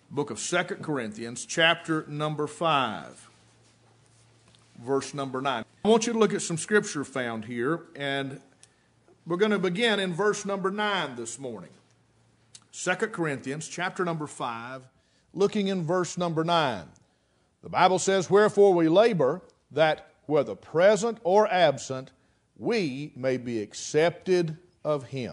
book of 2 Corinthians, chapter number 5, verse number 9. I want you to look at some scripture found here, and we're going to begin in verse number 9 this morning. 2 Corinthians, chapter number 5, looking in verse number 9. The Bible says, "Wherefore we labor, that whether present or absent, we may be accepted of Him."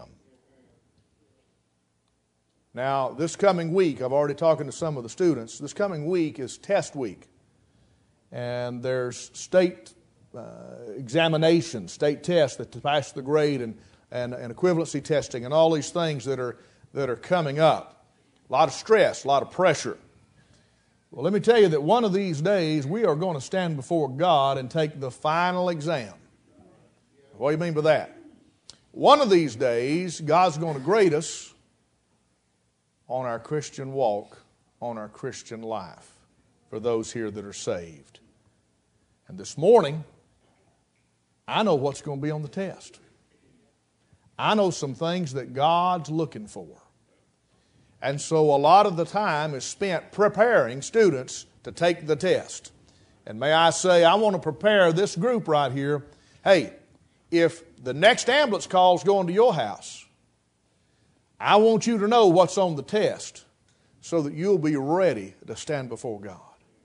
Now, this coming week, I've already talked to some of the students, this coming week is test week. And there's state examinations, state tests that to pass the grade and equivalency testing and all these things that are coming up. A lot of stress, a lot of pressure. Well, let me tell you that one of these days we are going to stand before God and take the final exam. What do you mean by that? One of these days, God's going to grade us on our Christian walk, on our Christian life, for those here that are saved. And this morning, I know what's going to be on the test. I know some things that God's looking for. And so a lot of the time is spent preparing students to take the test. And may I say, I want to prepare this group right here. Hey, if the next ambulance call is going to your house, I want you to know what's on the test so that you'll be ready to stand before God.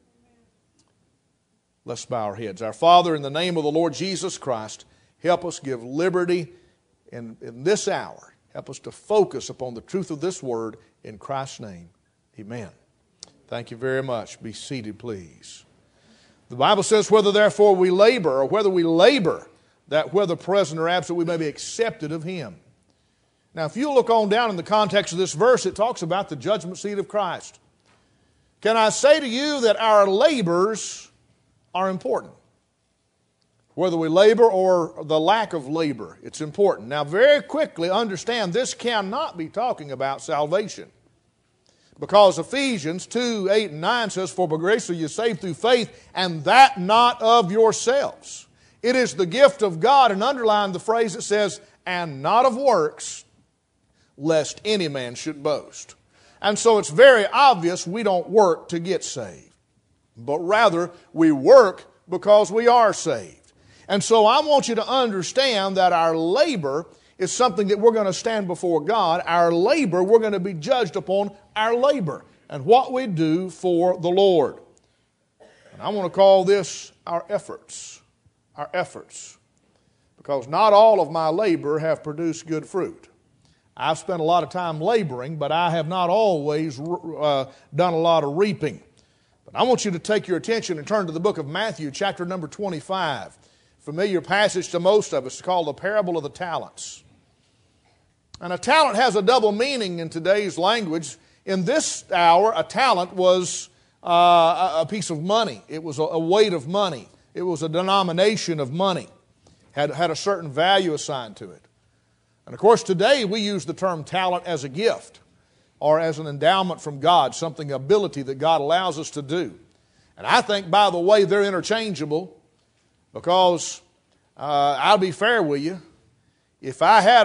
Let's bow our heads. Our Father, in the name of the Lord Jesus Christ, help us give liberty in this hour. Help us to focus upon the truth of this word in Christ's name. Amen. Thank you very much. Be seated, please. The Bible says, "Whether therefore we labor," or whether we labor, that whether present or absent, we may be accepted of Him. Now, if you look on down in the context of this verse, it talks about the judgment seat of Christ. Can I say to you that our labors are important? Whether we labor or the lack of labor, it's important. Now, very quickly understand this cannot be talking about salvation. Because Ephesians 2:8-9 says, "For by grace are you saved through faith, and that not of yourselves. It is the gift of God," and underline the phrase that says, "and not of works, lest any man should boast." And so it's very obvious we don't work to get saved, but rather we work because we are saved. And so I want you to understand that our labor is something that we're going to stand before God. Our labor, we're going to be judged upon our labor and what we do for the Lord. And I want to call this our efforts. Our efforts. Because not all of my labor have produced good fruit. I've spent a lot of time laboring, but I have not always done a lot of reaping. But I want you to take your attention and turn to the book of Matthew, chapter number 25. Familiar passage to most of us. It's called the parable of the talents. And a talent has a double meaning in today's language. In this hour, a talent was a piece of money. It was a weight of money. It was a denomination of money. Had a certain value assigned to it. And of course, today we use the term talent as a gift or as an endowment from God, something, ability that God allows us to do. And I think, by the way, they're interchangeable because I'll be fair with you. If I had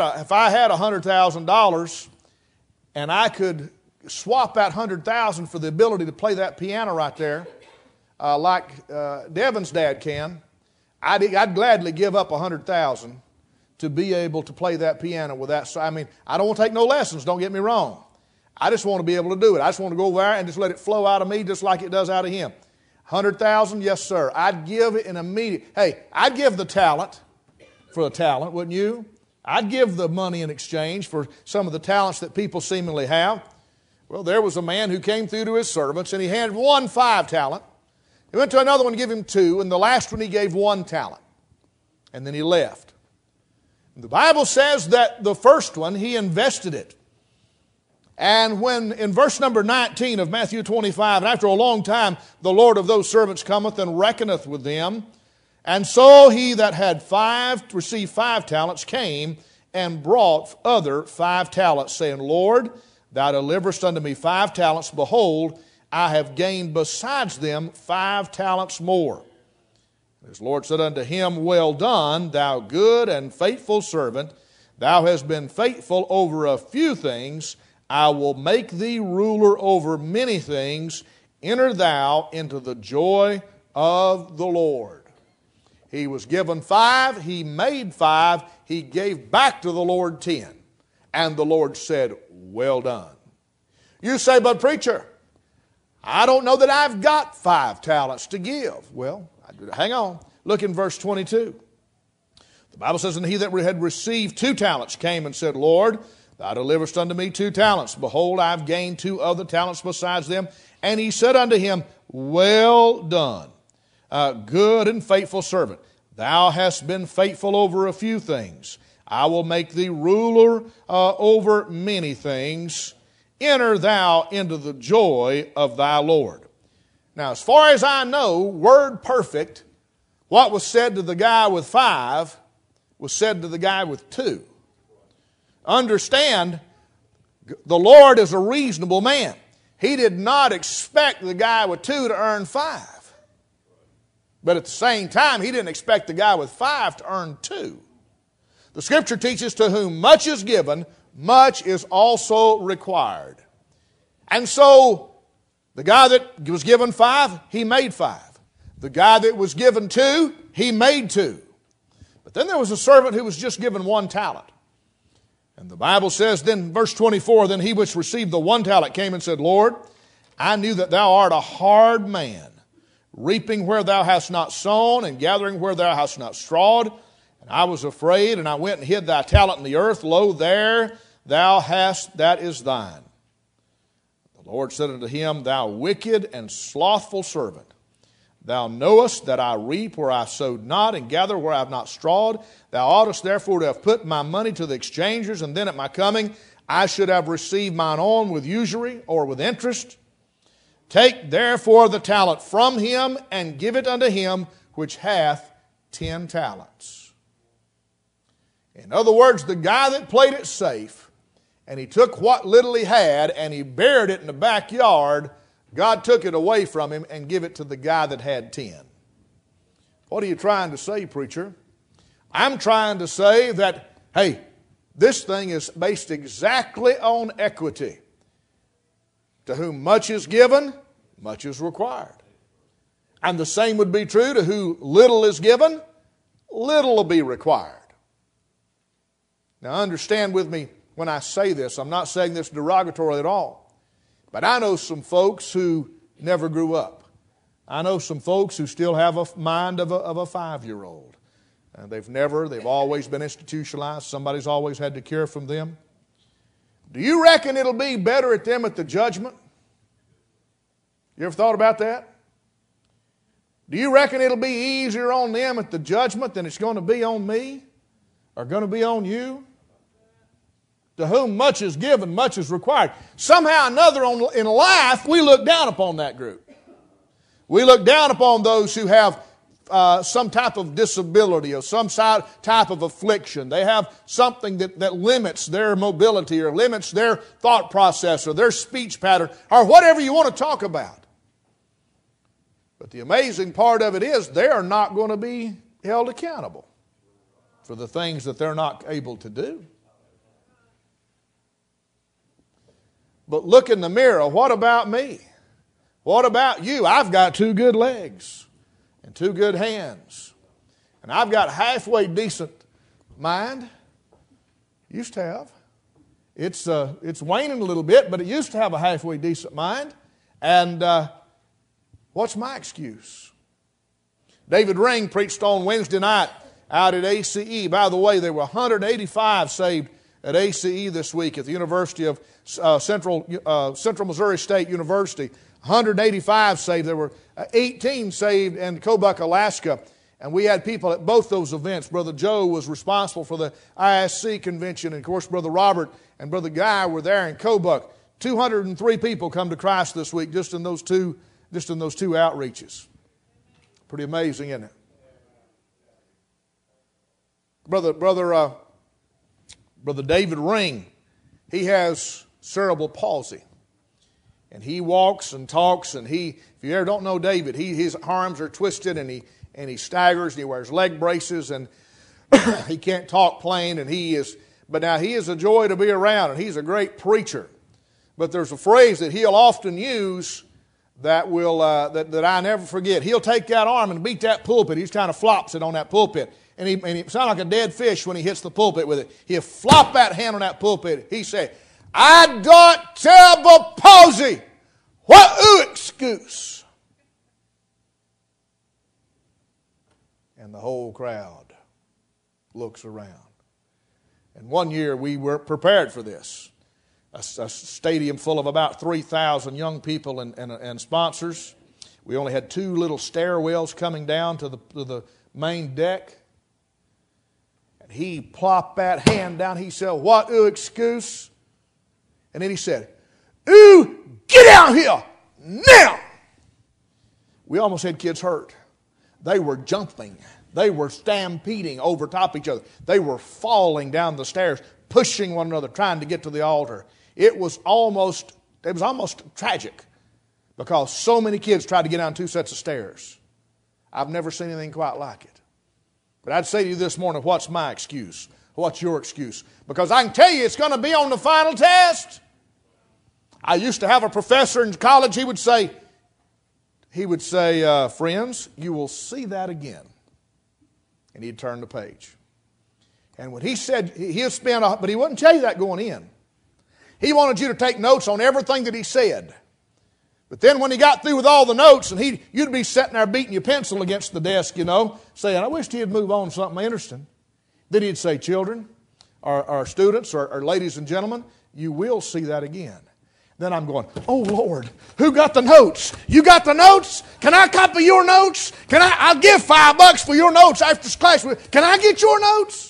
$100,000 and I could swap that $100,000 for the ability to play that piano right there, like Devin's dad can, I'd gladly give up $100,000 to be able to play that piano with that. I mean, I don't want to take no lessons, don't get me wrong. I just want to be able to do it. I just want to go over there and just let it flow out of me just like it does out of him. $100,000, yes, sir. I'd give it an immediate. Hey, I'd give the talent for the talent, wouldn't you? I'd give the money in exchange for some of the talents that people seemingly have. Well, there was a man who came through to his servants and he handed one 5 talent. He went to another one to give him 2, and the last one he gave 1 talent. And then he left. The Bible says that the first one, he invested it. And when in verse number 19 of Matthew 25, "And after a long time the Lord of those servants cometh and reckoneth with them. And so he that had received 5 talents came and brought other 5 talents, saying, Lord, thou deliverest unto me 5 talents. Behold, I have gained besides them 5 talents more. His Lord said unto him, Well done, thou good and faithful servant. Thou hast been faithful over a few things. I will make thee ruler over many things. Enter thou into the joy of the Lord. He was given 5, he made 5, he gave back to the Lord 10. And the Lord said, well done. You say, but preacher, I don't know that I've got 5 talents to give. Well, hang on. Look in verse 22. The Bible says, and he that had received 2 talents came and said, Lord, thou deliverest unto me 2 talents. Behold, I have gained 2 other talents besides them. And he said unto him, well done, good and faithful servant. Thou hast been faithful over a few things. I will make thee ruler over many things. Enter thou into the joy of thy Lord. Now, as far as I know, word perfect, what was said to the guy with 5 was said to the guy with 2. Understand, the Lord is a reasonable man. He did not expect the guy with 2 to earn 5. But at the same time, he didn't expect the guy with 5 to earn 2. The Scripture teaches, to whom much is given, much is also required. And so, the guy that was given 5, he made 5. The guy that was given 2, he made 2. But then there was a servant who was just given 1 talent. And the Bible says, then verse 24, then he which received the 1 talent came and said, Lord, I knew that thou art a hard man, reaping where thou hast not sown, and gathering where thou hast not strawed. And I was afraid, and I went and hid thy talent in the earth. Lo, there thou hast, that is thine. The Lord said unto him, thou wicked and slothful servant, thou knowest that I reap where I sowed not, and gather where I have not strawed. Thou oughtest therefore to have put my money to the exchangers, and then at my coming I should have received mine own with usury or with interest. Take therefore the talent from him, and give it unto him which hath 10 talents. In other words, the guy that played it safe, and he took what little he had, and he buried it in the backyard, God took it away from him and gave it to the guy that had 10. What are you trying to say, preacher? I'm trying to say that, hey, this thing is based exactly on equity. To whom much is given, much is required. And the same would be true to who little is given, little will be required. Now understand with me when I say this, I'm not saying this derogatory at all. But I know some folks who never grew up. I know some folks who still have a mind of a 5-year-old. And they've always been institutionalized. Somebody's always had to care for them. Do you reckon it'll be better at them at the judgment? You ever thought about that? Do you reckon it'll be easier on them at the judgment than it's going to be on me? Or going to be on you? To whom much is given, much is required. Somehow or another in life, we look down upon that group. We look down upon those who have some type of disability or some type of affliction. They have something that limits their mobility or limits their thought process or their speech pattern or whatever you want to talk about. But the amazing part of it is they are not going to be held accountable for the things that they're not able to do. But look in the mirror. What about me? What about you? I've got 2 good legs and 2 good hands. And I've got halfway decent mind. Used to have. It's waning a little bit, but it used to have a halfway decent mind. And what's my excuse? David Ring preached on Wednesday night out at ACE. By the way, there were 185 saved at ACE this week at the University of Central Missouri State University. 185 saved. There were 18 saved in Kobuk, Alaska. And we had people at both those events. Brother Joe was responsible for the ISC convention. And of course, Brother Robert and Brother Guy were there in Kobuk. 203 people come to Christ this week just in those two outreaches. Pretty amazing, isn't it? Brother David Ring, he has cerebral palsy. And he walks and talks, and if you ever don't know David, his arms are twisted, and he staggers, and he wears leg braces, and he can't talk plain, but now he is a joy to be around, and he's a great preacher. But there's a phrase that he'll often use that will that I never forget. He'll take that arm and beat that pulpit. He just kind of flops it on that pulpit. And he sounds like a dead fish when he hits the pulpit with it. He'll flop that hand on that pulpit. He said, "I got terrible palsy. What excuse?" And the whole crowd looks around. And one year we were prepared for this. A stadium full of about 3,000 young people and sponsors. We only had 2 little stairwells coming down to the main deck. And he plopped that hand down. He said, "What excuse?" And then he said, "Ooh, get out here now!" We almost had kids hurt. They were jumping. They were stampeding over top of each other. They were falling down the stairs, pushing one another, trying to get to the altar. It was almost tragic because so many kids tried to get down 2 sets of stairs. I've never seen anything quite like it. But I'd say to you this morning, what's my excuse? What's your excuse? Because I can tell you it's going to be on the final test. I used to have a professor in college. He would say, "Friends, you will see that again." And he'd turn the page. And when he said, he'd spend, but he wouldn't tell you that going in. He wanted you to take notes on everything that he said. But then when he got through with all the notes, and you'd be sitting there beating your pencil against the desk, saying, "I wish he'd move on to something interesting." Then he'd say, "Children, or students, or ladies and gentlemen, you will see that again." Then I'm going, "Oh Lord, who got the notes? You got the notes? Can I copy your notes? I'll give $5 for your notes after this class. Can I get your notes?"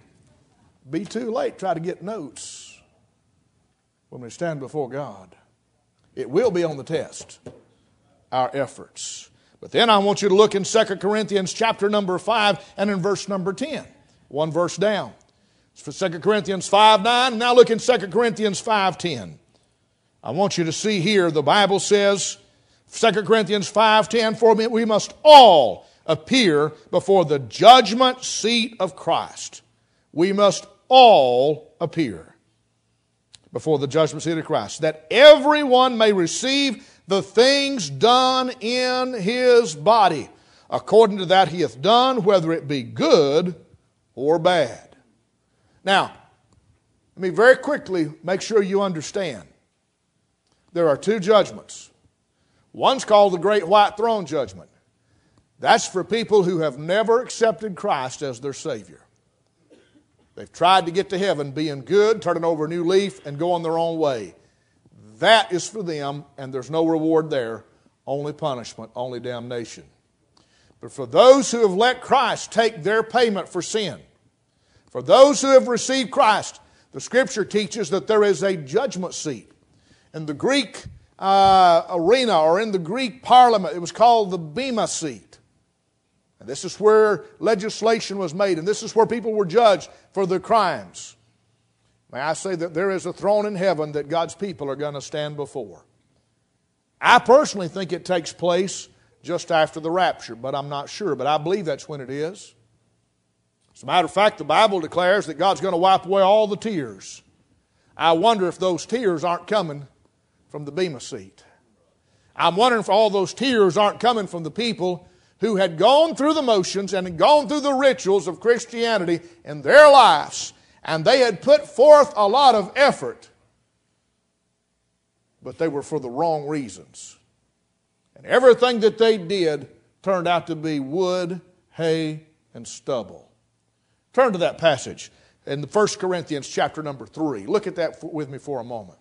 Be too late. Try to get notes when we stand before God. It will be on the test, our efforts. But then I want you to look in 2 Corinthians chapter number 5 and in verse number 10. One verse down. It's for 2 Corinthians 5:9. Now look in 2 Corinthians 5:10. I want you to see here, the Bible says, 2 Corinthians 5:10, "For we must all appear before the judgment seat of Christ." We must all appear before the judgment seat of Christ, "that everyone may receive the things done in his body, according to that he hath done, whether it be good or bad." Now, let me very quickly make sure you understand. There are 2 judgments. One's called the Great White Throne Judgment. That's for people who have never accepted Christ as their Savior. They've tried to get to heaven being good, turning over a new leaf, and going their own way. That is for them, and there's no reward there, only punishment, only damnation. But for those who have let Christ take their payment for sin, for those who have received Christ, the Scripture teaches that there is a judgment seat. In the Greek arena, or in the Greek parliament, it was called the Bema seat. And this is where legislation was made, and this is where people were judged for their crimes. May I say that there is a throne in heaven that God's people are going to stand before. I personally think it takes place just after the rapture, but I'm not sure. But I believe that's when it is. As a matter of fact, the Bible declares that God's going to wipe away all the tears. I wonder if those tears aren't coming from the Bema seat. I'm wondering if all those tears aren't coming from the people who had gone through the motions and had gone through the rituals of Christianity in their lives, and they had put forth a lot of effort, but they were for the wrong reasons. And everything that they did turned out to be wood, hay, and stubble. Turn to that passage in 1 Corinthians chapter number 3. Look at that with me for a moment.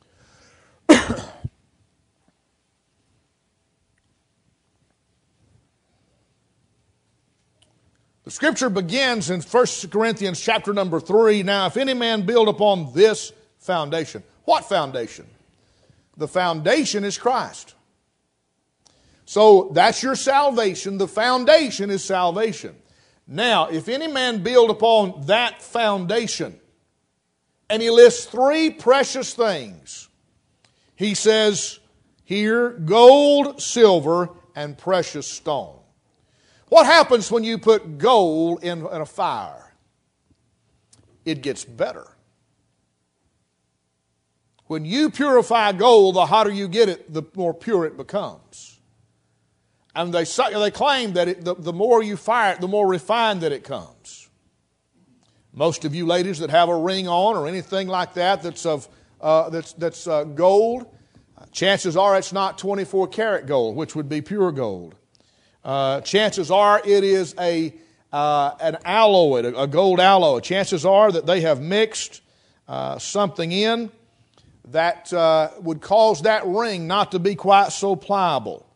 The Scripture begins in 1 Corinthians chapter number 3. "Now, if any man build upon this foundation." What foundation? The foundation is Christ. So that's your salvation. The foundation is salvation. Now, if any man build upon that foundation, and he lists 3 precious things. He says here, gold, silver, and precious stone. What happens when you put gold in a fire? It gets better. when you purify gold, the hotter you get it, the more pure it becomes. And they claim that the more you fire it, the more refined that it comes. Most of you ladies that have a ring on or anything like that that's gold, chances are it's not 24 karat gold, which would be pure gold. Chances are it is an alloy, a gold alloy. Chances are that they have mixed something in that would cause that ring not to be quite so pliable.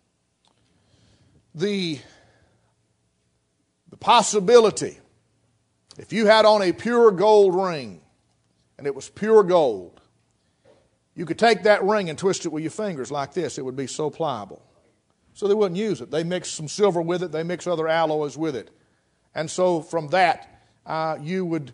The possibility, if you had on a pure gold ring and it was pure gold, you could take that ring and twist it with your fingers like this. It would be so pliable. So they wouldn't use it. They mix some silver with it. They mix other alloys with it. And so from that, you would,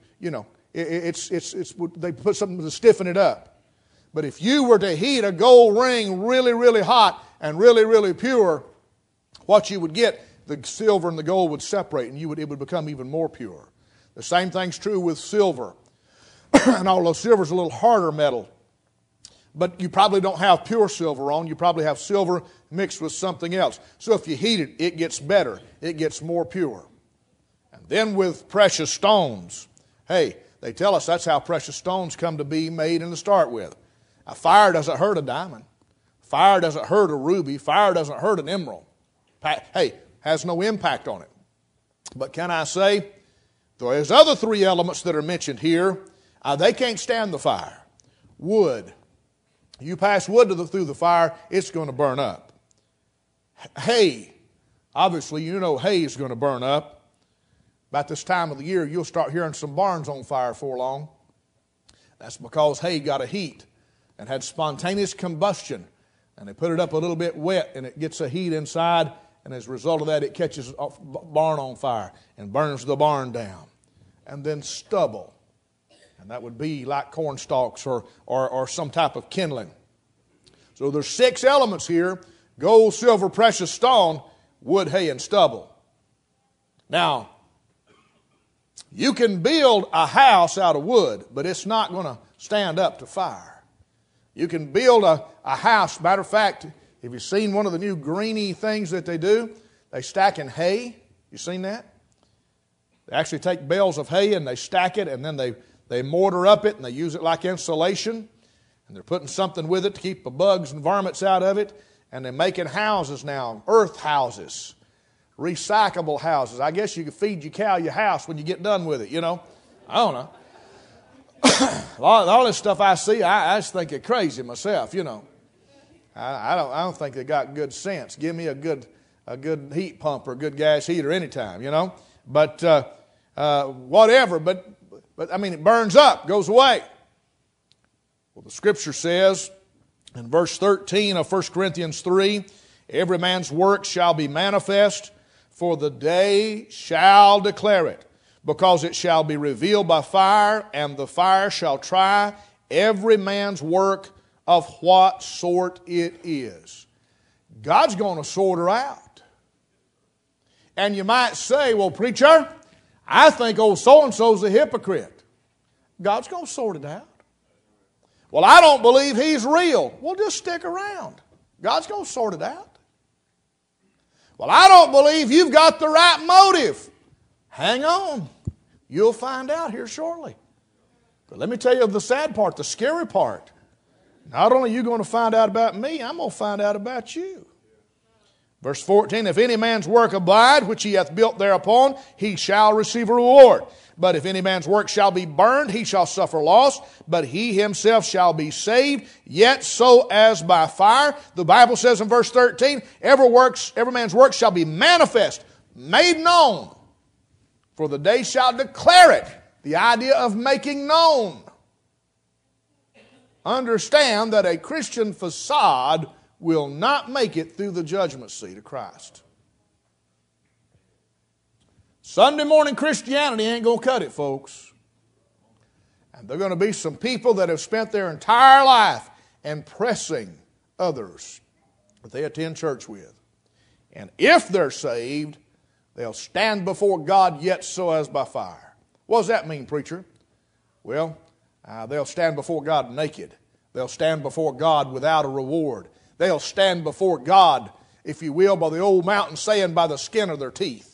they put something to stiffen it up. But if you were to heat a gold ring really, really hot and really, really pure, what you would get, the silver and the gold would separate, and it would become even more pure. The same thing's true with silver. And although silver's a little harder metal, but you probably don't have pure silver on. You probably have silver mixed with something else. So if you heat it, it gets better. It gets more pure. And then with precious stones, hey, they tell us that's how precious stones come to be made and to start with. Now, fire doesn't hurt a diamond. Fire doesn't hurt a ruby. Fire doesn't hurt an emerald. Hey, has no impact on it. But can I say, there's other three elements that are mentioned here. They can't stand the fire. Wood. You pass wood through the fire, it's going to burn up. Hay. Obviously, you know hay is going to burn up. About this time of the year, you'll start hearing some barns on fire before long. That's because hay got a heat and had spontaneous combustion. And they put it up a little bit wet, and it gets a heat inside. And as a result of that, it catches a barn on fire and burns the barn down. And then stubble. And that would be like corn stalks or some type of kindling. So there's 6 elements here: gold, silver, precious stone, wood, hay, and stubble. Now, you can build a house out of wood, but it's not going to stand up to fire. You can build a house. Matter of fact, have you seen one of the new greeny things that they do? They stack in hay. You seen that? They actually take bales of hay and they stack it, and then they mortar up it and they use it like insulation. And they're putting something with it to keep the bugs and varmints out of it. And they're making houses now, earth houses, recyclable houses. I guess you could feed your cow your house when you get done with it, I don't know. all this stuff I see, I just think it's crazy myself, I don't think they got good sense. Give me a good heat pump or a good gas heater anytime, But whatever. But I mean, it burns up, goes away. Well, the Scripture says in verse 13 of 1 Corinthians 3, every man's work shall be manifest, for the day shall declare it, because it shall be revealed by fire, and the fire shall try every man's work of what sort it is. God's going to sort her out. And you might say, well, preacher, I think old so-and-so's a hypocrite. God's going to sort it out. Well, I don't believe he's real. Well, just stick around. God's going to sort it out. Well, I don't believe you've got the right motive. Hang on. You'll find out here shortly. But let me tell you the sad part, the scary part. Not only are you going to find out about me, I'm going to find out about you. Verse 14, if any man's work abide, which he hath built thereupon, he shall receive a reward. But if any man's work shall be burned, he shall suffer loss, but he himself shall be saved, yet so as by fire. The Bible says in verse 13, every man's work shall be manifest, made known, for the day shall declare it. The idea of making known. Understand that a Christian facade will not make it through the judgment seat of Christ. Sunday morning Christianity ain't going to cut it, folks. And there are going to be some people that have spent their entire life impressing others that they attend church with. And if they're saved, they'll stand before God yet so as by fire. What does that mean, preacher? Well, they'll stand before God naked. They'll stand before God without a reward. They'll stand before God, if you will, by the old mountain saying, by the skin of their teeth.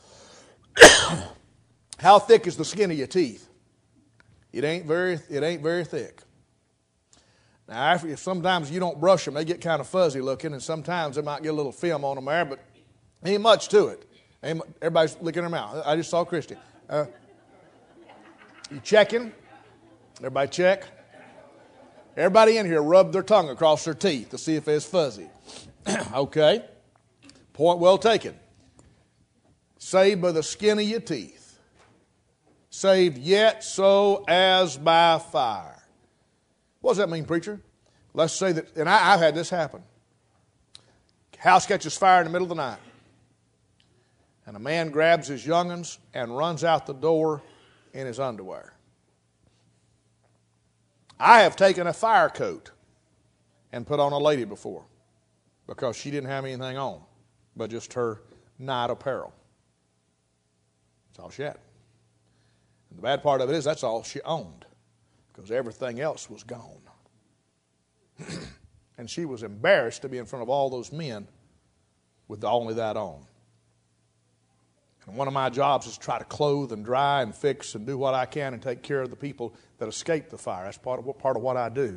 How thick is the skin of your teeth? It ain't very thick. Now, if sometimes you don't brush them, they get kind of fuzzy looking, and sometimes they might get a little film on them there, but ain't much to it. Everybody's licking their mouth. I just saw Christy. You checking? Everybody check? Everybody in here rubbed their tongue across their teeth to see if it's fuzzy. Okay. Point well taken. Saved by the skin of your teeth. Saved yet so as by fire. What does that mean, preacher? Let's say that, and I've had this happen. House catches fire in the middle of the night. And a man grabs his young'uns and runs out the door in his underwear. I have taken a fire coat and put on a lady before because she didn't have anything on but just her night apparel. That's all she had. And the bad part of it is that's all she owned because everything else was gone. And she was embarrassed to be in front of all those men with only that on. And one of my jobs is to try to clothe and dry and fix and do what I can and take care of the people that escape the fire. That's part of what I do.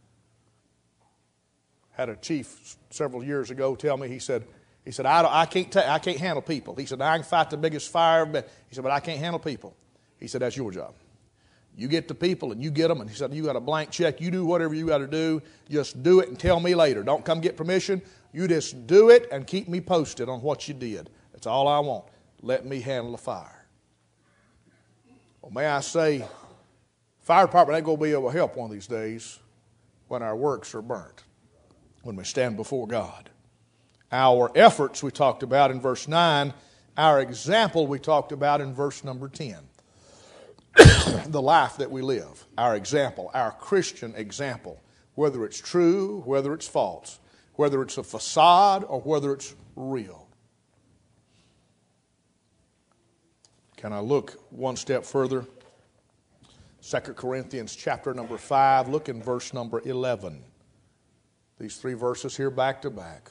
Had a chief several years ago tell me, he said, I can't handle people. He said, I can fight the biggest fire, but he said, but I can't handle people. He said, that's your job. You get the people and you get them, and he said, you got a blank check. You do whatever you got to do. Just do it and tell me later. Don't come get permission. You just do it and keep me posted on what you did. That's all I want. Let me handle the fire. Well, may I say, fire department ain't going to be able to help one of these days when our works are burnt, when we stand before God. Our efforts we talked about in verse 9, our example we talked about in verse number 10. The life that we live, our example, our Christian example, whether it's true, whether it's false, whether it's a facade or whether it's real. Can I look one step further? 2 Corinthians chapter number 5, look in verse number 11. These three verses here back to back.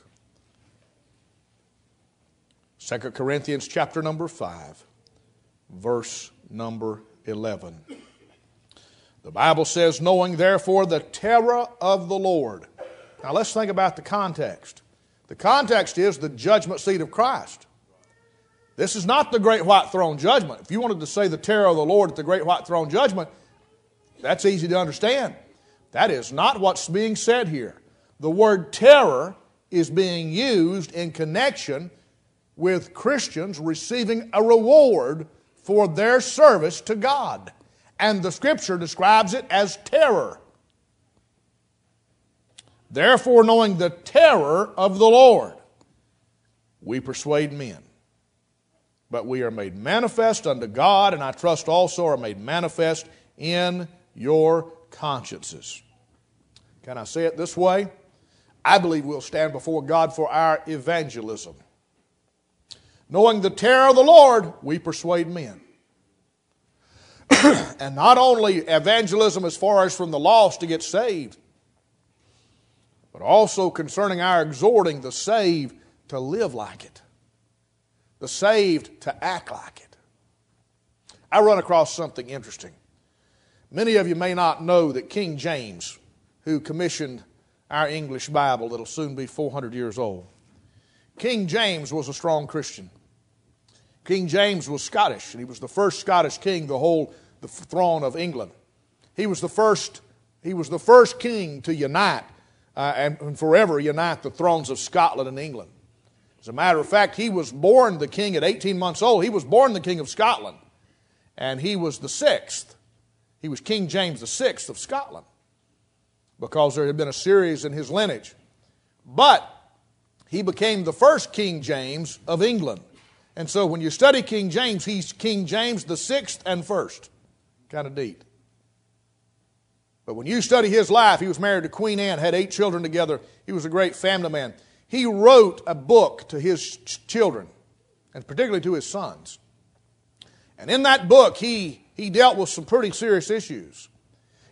2 Corinthians chapter number 5, verse number 11. The Bible says, knowing therefore the terror of the Lord. Now let's think about the context. The context is the judgment seat of Christ. This is not the great white throne judgment. If you wanted to say the terror of the Lord at the great white throne judgment, that's easy to understand. That is not what's being said here. The word terror is being used in connection with Christians receiving a reward for their service to God. And the Scripture describes it as terror. Therefore, knowing the terror of the Lord, we persuade men. But we are made manifest unto God, and I trust also are made manifest in your consciences. Can I say it this way? I believe we'll stand before God for our evangelism. Knowing the terror of the Lord, we persuade men. And not only evangelism as far as from the lost to get saved, but also concerning our exhorting the saved to live like it. The saved to act like it. I run across something interesting. Many of you may not know that King James, who commissioned our English Bible that'll soon be 400 years old, King James was a strong Christian. King James was Scottish, and he was the first Scottish king to hold the throne of England. He was the first king to unite and forever unite the thrones of Scotland and England. As a matter of fact, he was born the king at 18 months old. He was born the king of Scotland, and he was the sixth. He was King James the sixth of Scotland because there had been a series in his lineage. But he became the first King James of England. And so when you study King James, he's King James the sixth and first. Kind of neat. But when you study his life, he was married to Queen Anne, had 8 children together. He was a great family man. He wrote a book to his children, and particularly to his sons. And in that book, he dealt with some pretty serious issues.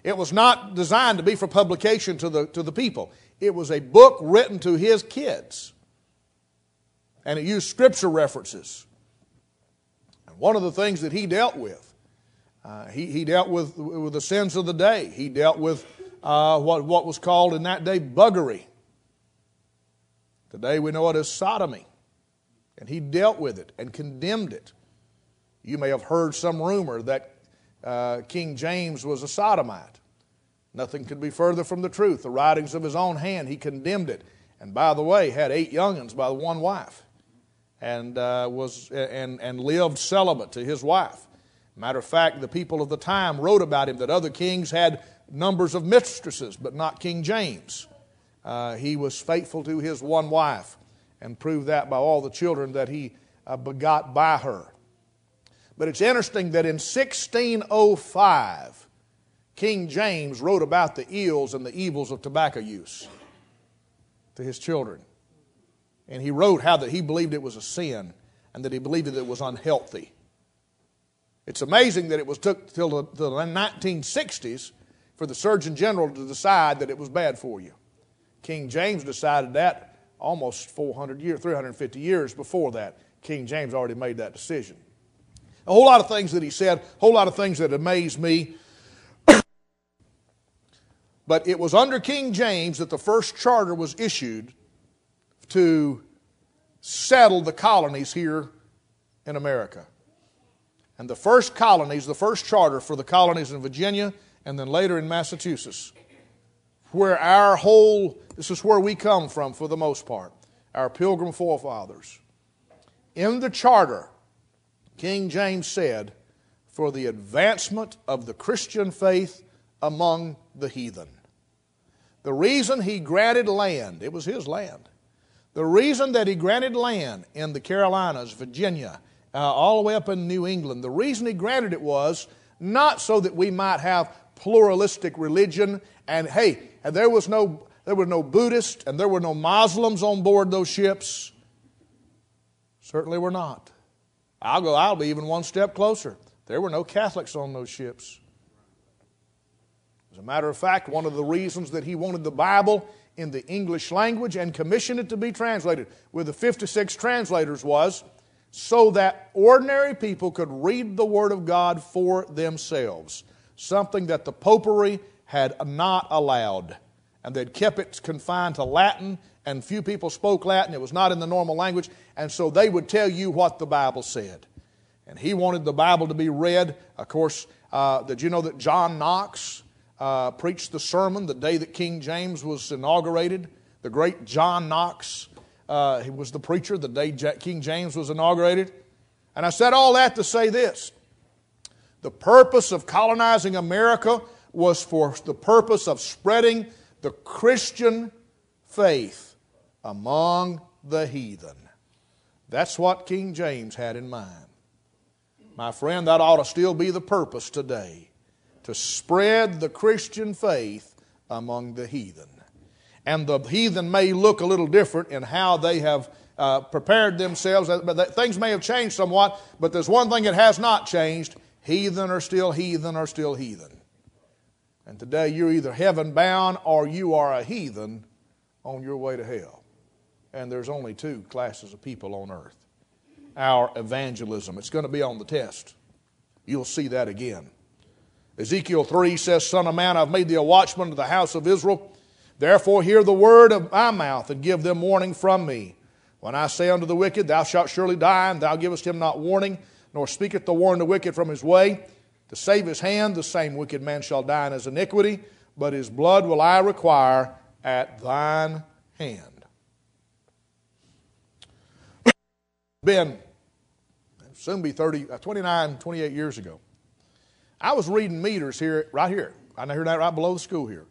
It was not designed to be for publication to the people. It was a book written to his kids. And it used scripture references. And one of the things that he dealt with, he dealt with the sins of the day. He dealt with what was called in that day buggery. Today we know it as sodomy. And he dealt with it and condemned it. You may have heard some rumor that King James was a sodomite. Nothing could be further from the truth. The writings of his own hand, he condemned it. And by the way, had 8 young'uns by one wife. And lived celibate to his wife. Matter of fact, the people of the time wrote about him that other kings had numbers of mistresses, but not King James. He was faithful to his one wife, and proved that by all the children that he begot by her. But it's interesting that in 1605, King James wrote about the ills and the evils of tobacco use to his children. And he wrote how that he believed it was a sin and that he believed that it was unhealthy. It's amazing that it took till the 1960s for the Surgeon General to decide that it was bad for you. King James decided that almost 350 years before that. King James already made that decision. A whole lot of things that he said, a whole lot of things that amazed me. But it was under King James that the first charter was issued to settle the colonies here in America. And the first colonies, the first charter for the colonies in Virginia and then later in Massachusetts, where this is where we come from for the most part, our Pilgrim forefathers. In the charter, King James said, for the advancement of the Christian faith among the heathen. The reason he granted land, it was his land. The reason that he granted land in the Carolinas, Virginia, all the way up in New England, the reason he granted it was not so that we might have pluralistic religion. And hey, there were no Buddhists and there were no Muslims on board those ships. Certainly were not. I'll be even one step closer. There were no Catholics on those ships. As a matter of fact, one of the reasons that he wanted the Bible in the English language and commissioned it to be translated with the 56 translators was so that ordinary people could read the Word of God for themselves, something that the Popery had not allowed. And they'd kept it confined to Latin, and few people spoke Latin. It was not in the normal language, and so they would tell you what the Bible said. And he wanted the Bible to be read. Of course, did you know that John Knox preached the sermon the day that King James was inaugurated? The great John Knox, he was the preacher the day King James was inaugurated. And I said all that to say this. The purpose of colonizing America was for the purpose of spreading the Christian faith among the heathen. That's what King James had in mind. My friend, that ought to still be the purpose today, to spread the Christian faith among the heathen. And the heathen may look a little different in how they have prepared themselves, but things may have changed somewhat, but there's one thing that has not changed. Heathen are still heathen are still heathen. And today you're either heaven bound or you are a heathen on your way to hell. And there's only two classes of people on earth. Our evangelism, it's going to be on the test. You'll see that again. Ezekiel 3 says, Son of man, I've made thee a watchman to the house of Israel. Therefore hear the word of my mouth and give them warning from me. When I say unto the wicked, thou shalt surely die, and thou givest him not warning, nor speaketh to warn the wicked from his way, to save his hand, the same wicked man shall die in his iniquity, but his blood will I require at thine hand. Been soon be 28 years ago. I was reading meters here, right here. I heard that right below the school here.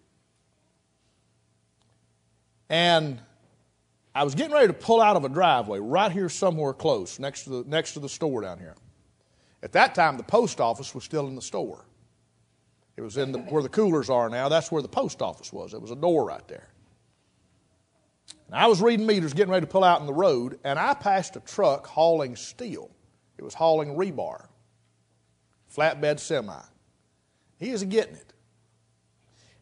And I was getting ready to pull out of a driveway right here somewhere close, next to the store down here. At that time, the post office was still in the store. It was in where the coolers are now. That's where the post office was. There was a door right there. And I was reading meters, getting ready to pull out in the road, and I passed a truck hauling steel. It was hauling rebar, flatbed semi. He is getting it.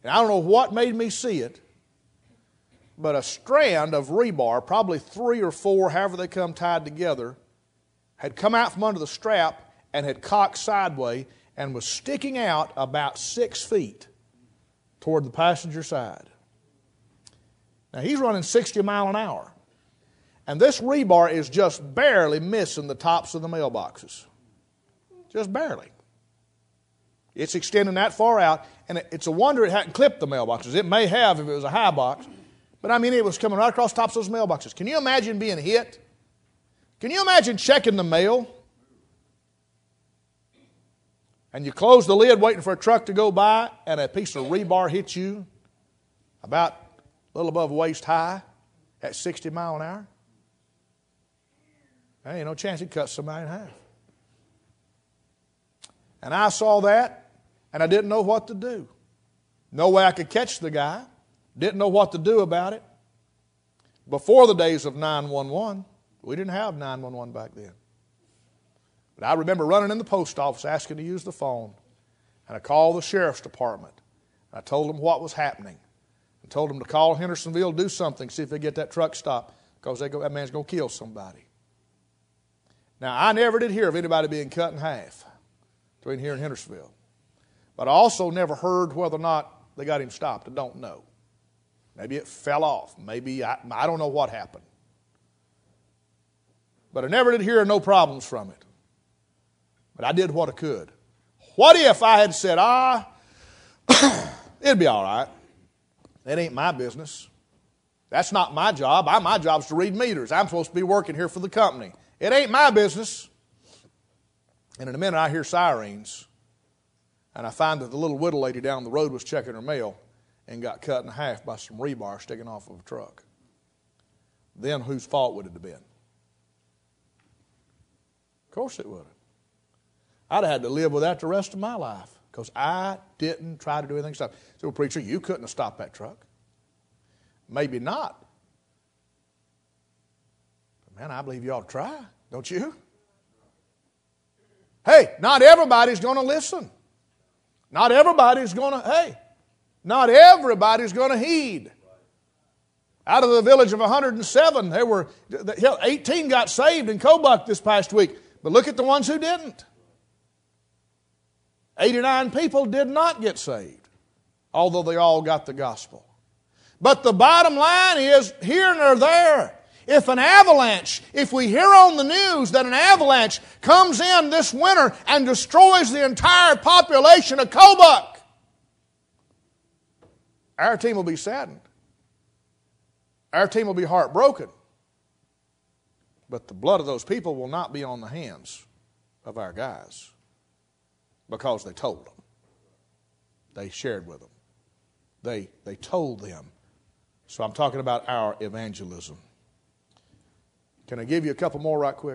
And I don't know what made me see it, but a strand of rebar, probably 3 or 4, however they come tied together, had come out from under the strap and had cocked sideways and was sticking out about 6 feet toward the passenger side. Now, he's running 60 miles an hour. And this rebar is just barely missing the tops of the mailboxes. Just barely. It's extending that far out, and it's a wonder it hadn't clipped the mailboxes. It may have if it was a high box, but I mean, it was coming right across the tops of those mailboxes. Can you imagine being hit? Can you imagine checking the mail? And you close the lid waiting for a truck to go by, and a piece of rebar hits you about a little above waist high at 60 miles an hour? There ain't no chance it cuts somebody in half. And I saw that, and I didn't know what to do. No way I could catch the guy. Didn't know what to do about it. Before the days of 911, we didn't have 911 back then. But I remember running in the post office asking to use the phone. And I called the sheriff's department. I told them what was happening. I told them to call Hendersonville, do something, see if they get that truck stopped, because that man's going to kill somebody. Now, I never did hear of anybody being cut in half between here and Hendersonville. But I also never heard whether or not they got him stopped. I don't know. Maybe it fell off. Maybe, I don't know what happened. But I never did hear no problems from it. But I did what I could. What if I had said, it'd be all right. That ain't my business. That's not my job. My job is to read meters. I'm supposed to be working here for the company. It ain't my business. And in a minute I hear sirens. And I find that the little widow lady down the road was checking her mail and got cut in half by some rebar sticking off of a truck. Then whose fault would it have been? Of course it would have. I'd have had to live with that the rest of my life because I didn't try to do anything to stop it. So, well, preacher, you couldn't have stopped that truck. Maybe not. But man, I believe you ought to try, don't you? Hey, not everybody's going to listen. Not everybody's going to, not everybody's going to heed. Out of the village of 107, there were 18 got saved in Kobuk this past week. But look at the ones who didn't. 89 people did not get saved, although they all got the gospel. But the bottom line is, here or there, if we hear on the news that an avalanche comes in this winter and destroys the entire population of Kobuk, our team will be saddened. Our team will be heartbroken. But the blood of those people will not be on the hands of our guys because they told them. They shared with them. They told them. So I'm talking about our evangelism. Can I give you a couple more right quick?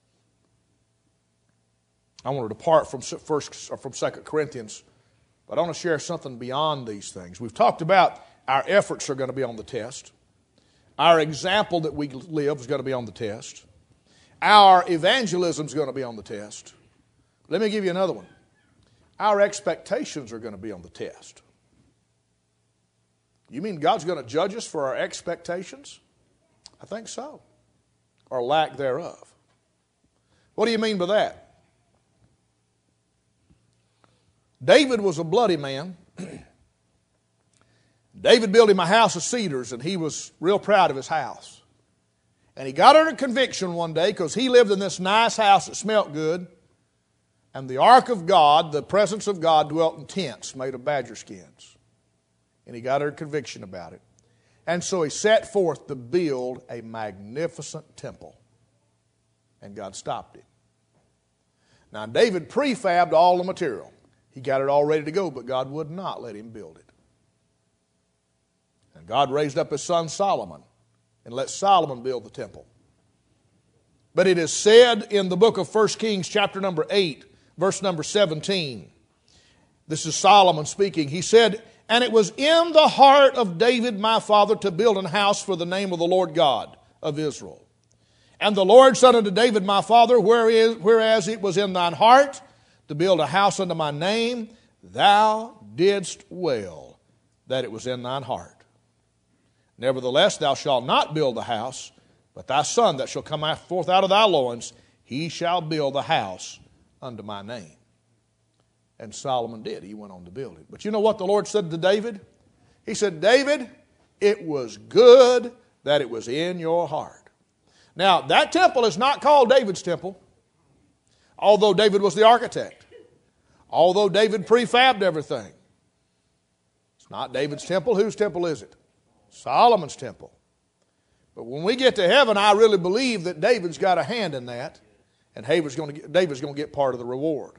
I want to depart from 2 Corinthians, but I want to share something beyond these things. We've talked about our efforts are going to be on the test. Our example that we live is going to be on the test. Our evangelism is going to be on the test. Let me give you another one. Our expectations are going to be on the test. You mean God's going to judge us for our expectations? I think so. Or lack thereof. What do you mean by that? David was a bloody man. David built him a house of cedars, and he was real proud of his house. And he got under conviction one day because he lived in this nice house that smelt good. And the ark of God, the presence of God, dwelt in tents made of badger skins. And he got under conviction about it. And so he set forth to build a magnificent temple. And God stopped him. Now David prefabbed all the material. He got it all ready to go, but God would not let him build it. And God raised up his son Solomon and let Solomon build the temple. But it is said in the book of 1 Kings chapter number 8, verse number 17. This is Solomon speaking. He said, "And it was in the heart of David my father to build an house for the name of the Lord God of Israel. And the Lord said unto David my father, whereas it was in thine heart to build a house unto my name, thou didst well. that it was in thine heart. Nevertheless, thou shalt not build the house, but thy son that shall come forth out of thy loins, he shall build the house unto my name. And Solomon did. He went on to build it. But you know what the Lord said to David? He said, David, it was good that it was in your heart. Now, that temple is not called David's temple, although David was the architect, although David prefabbed everything. It's not David's temple. Whose temple is it? Solomon's temple. But when we get to heaven, I really believe that David's got a hand in that, and David's going to get part of the reward.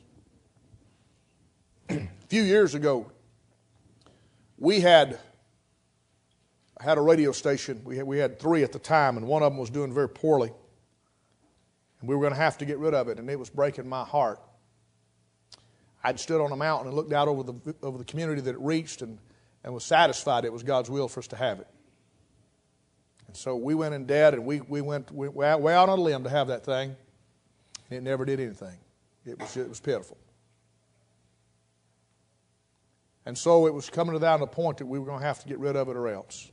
A few years ago, we had a radio station. We had 3 at the time, and one of them was doing very poorly. And we were going to have to get rid of it, and it was breaking my heart. I'd stood on a mountain and looked out over the community that it reached and was satisfied it was God's will for us to have it. And so we went in debt, and we went way out on a limb to have that thing. And it never did anything. It was pitiful. And so it was coming to that point that we were going to have to get rid of it or else.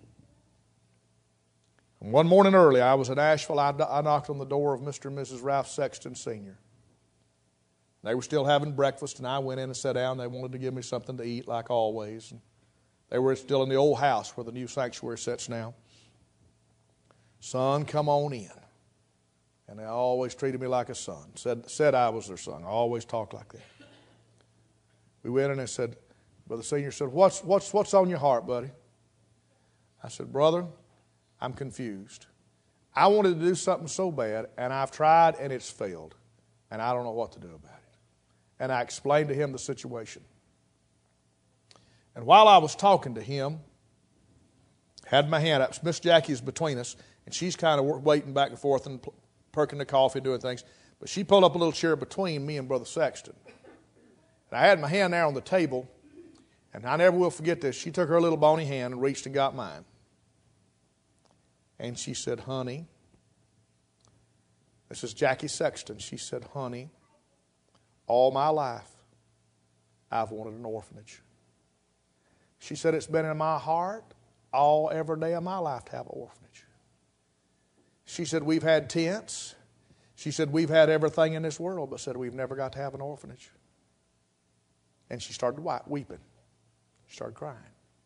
And one morning early, I was in Asheville. I knocked on the door of Mr. and Mrs. Ralph Sexton Sr. They were still having breakfast, and I went in and sat down. They wanted to give me something to eat, like always. And they were still in the old house where the new sanctuary sits now. Son, come on in. And they always treated me like a son. Said I was their son. I always talked like that. We went in and said, Brother Senior said, what's on your heart, buddy? I said, brother, I'm confused. I wanted to do something so bad, and I've tried, and it's failed. And I don't know what to do about it. And I explained to him the situation. And while I was talking to him, had my hand up. Miss Jackie's between us, and she's kind of waiting back and forth and perking the coffee, doing things. But she pulled up a little chair between me and Brother Sexton. And I had my hand there on the table, and I never will forget this. She took her little bony hand and reached and got mine. And she said, honey, this is Jackie Sexton. She said, honey, all my life I've wanted an orphanage. She said, it's been in my heart every day of my life to have an orphanage. She said, we've had tents. She said, we've had everything in this world, but said, we've never got to have an orphanage. And she started weeping. She started crying.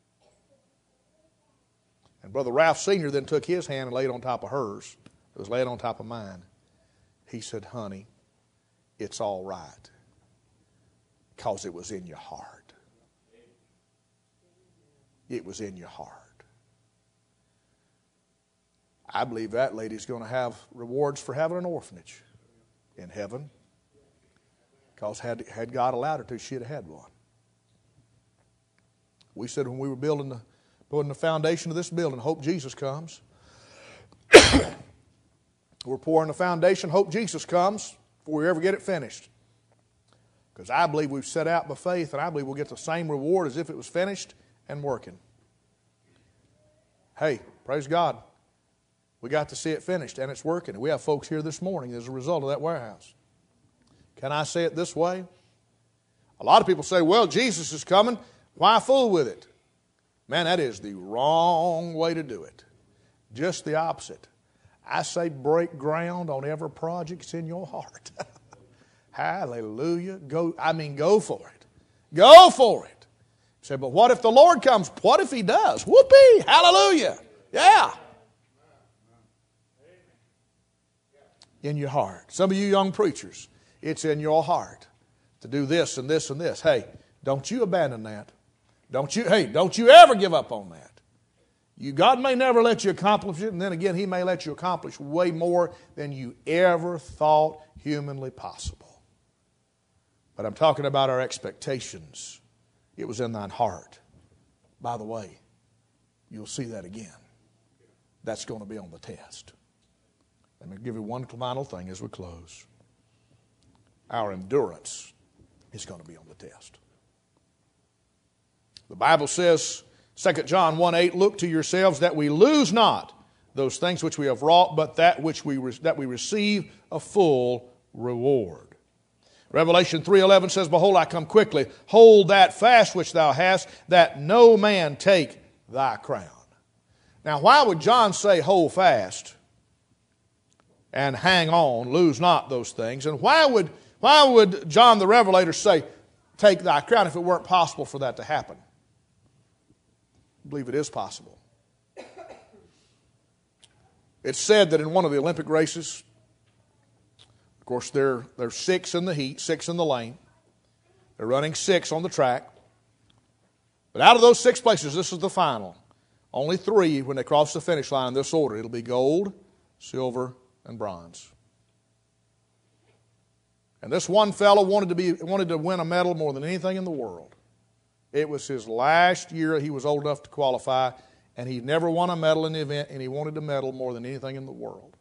And Brother Ralph Sr. then took his hand and laid it on top of hers. It was laid on top of mine. He said, honey, it's all right, because it was in your heart. It was in your heart. I believe that lady's going to have rewards for having an orphanage in heaven, because had God allowed her to, she'd have had one. We said when we were putting the foundation of this building, hope Jesus comes. We're pouring the foundation, hope Jesus comes before we ever get it finished. Because I believe we've set out by faith, and I believe we'll get the same reward as if it was finished and working. Hey, praise God. We got to see it finished, and it's working. We have folks here this morning as a result of that warehouse. Can I say it this way? A lot of people say, well, Jesus is coming. Why fool with it? Man, that is the wrong way to do it. Just the opposite. I say break ground on every project that's in your heart. Hallelujah. Go for it. Go for it. You say, but what if the Lord comes? What if He does? Whoopee! Hallelujah. Yeah. In your heart. Some of you young preachers, it's in your heart to do this and this and this. Hey, don't you abandon that. Don't you ever give up on that. God may never let you accomplish it, and then again, He may let you accomplish way more than you ever thought humanly possible. But I'm talking about our expectations. It was in thine heart. By the way, you'll see that again. That's going to be on the test. Let me give you one final thing as we close. Our endurance is going to be on the test. The Bible says, 2 John 1:8, look to yourselves that we lose not those things which we have wrought, but that we receive a full reward. Revelation 3:11 says, Behold, I come quickly. Hold that fast which thou hast, that no man take thy crown. Now, why would John say, hold fast and hang on, lose not those things? And why would John the Revelator say, take thy crown, if it weren't possible for that to happen? I believe it is possible. It's said that in one of the Olympic races, of course, there's 6 in the heat, 6 in the lane. They're running 6 on the track. But out of those 6 places, this is the final. Only 3, when they cross the finish line in this order, it'll be gold, silver, and bronze. And this one fellow wanted to win a medal more than anything in the world. It was his last year he was old enough to qualify, and he never won a medal in the event, and he wanted a medal more than anything in the world.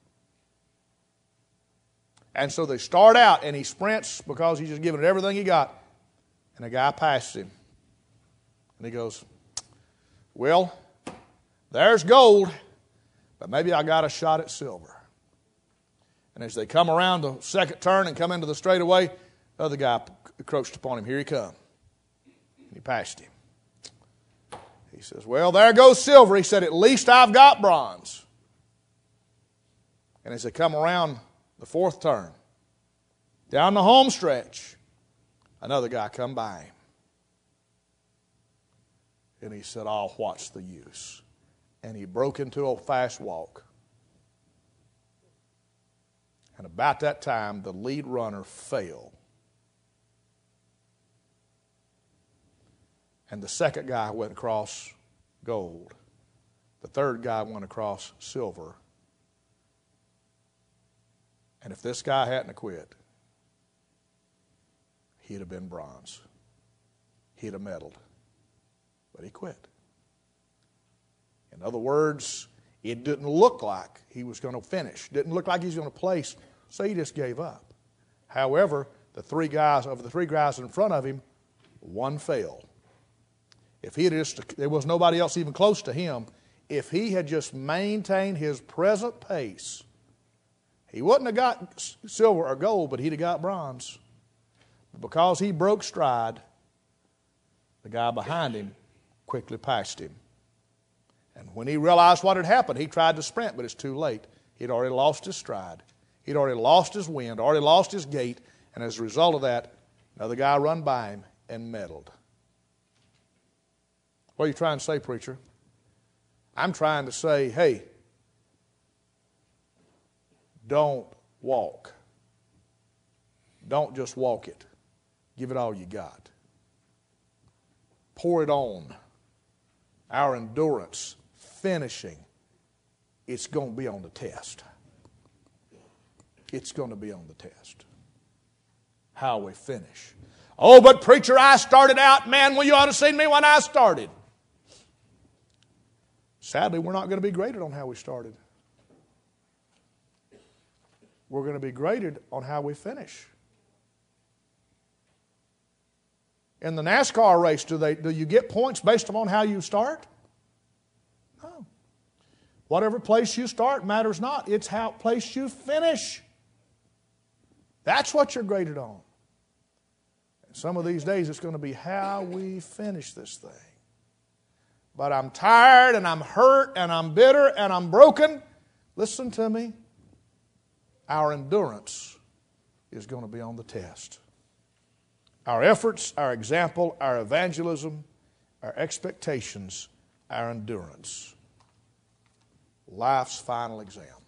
And so they start out, and he sprints because he's just giving it everything he got. And a guy passes him. And he goes, well, there's gold, but maybe I got a shot at silver. And as they come around the second turn and come into the straightaway, the other guy approached upon him. Here he comes. And he passed him. He says, well, there goes silver. He said, at least I've got bronze. And as they come around the fourth turn, down the home stretch, another guy come by him. And he said, oh, what's the use? And he broke into a fast walk. And about that time, the lead runner fell. And the second guy went across gold. The third guy went across silver. And if this guy hadn't quit, he'd have been bronze. He'd have medaled. But he quit. In other words, it didn't look like he was going to finish. Didn't look like he was going to place. So he just gave up. However, the 3 guys in front of him, one fell. If he had there was nobody else even close to him. If he had just maintained his present pace, he wouldn't have got silver or gold, but he'd have got bronze. But because he broke stride, the guy behind him quickly passed him. And when he realized what had happened, he tried to sprint, but it's too late. He'd already lost his stride. He'd already lost his wind, already lost his gait, and as a result of that, another guy run by him and medaled. What are you trying to say, preacher? I'm trying to say, hey, don't walk. Don't just walk it. Give it all you got. Pour it on. Our endurance, finishing, it's going to be on the test. It's going to be on the test. How we finish. Oh, but preacher, I started out, man, well, you ought to seen me when I started. Sadly, we're not going to be graded on how we started. We're going to be graded on how we finish. In the NASCAR race, do you get points based upon how you start? No. Whatever place you start matters not. It's how place you finish. That's what you're graded on. And some of these days it's going to be how we finish this thing. But I'm tired and I'm hurt and I'm bitter and I'm broken. Listen to me. Our endurance is going to be on the test. Our efforts, our example, our evangelism, our expectations, our endurance. Life's final exam.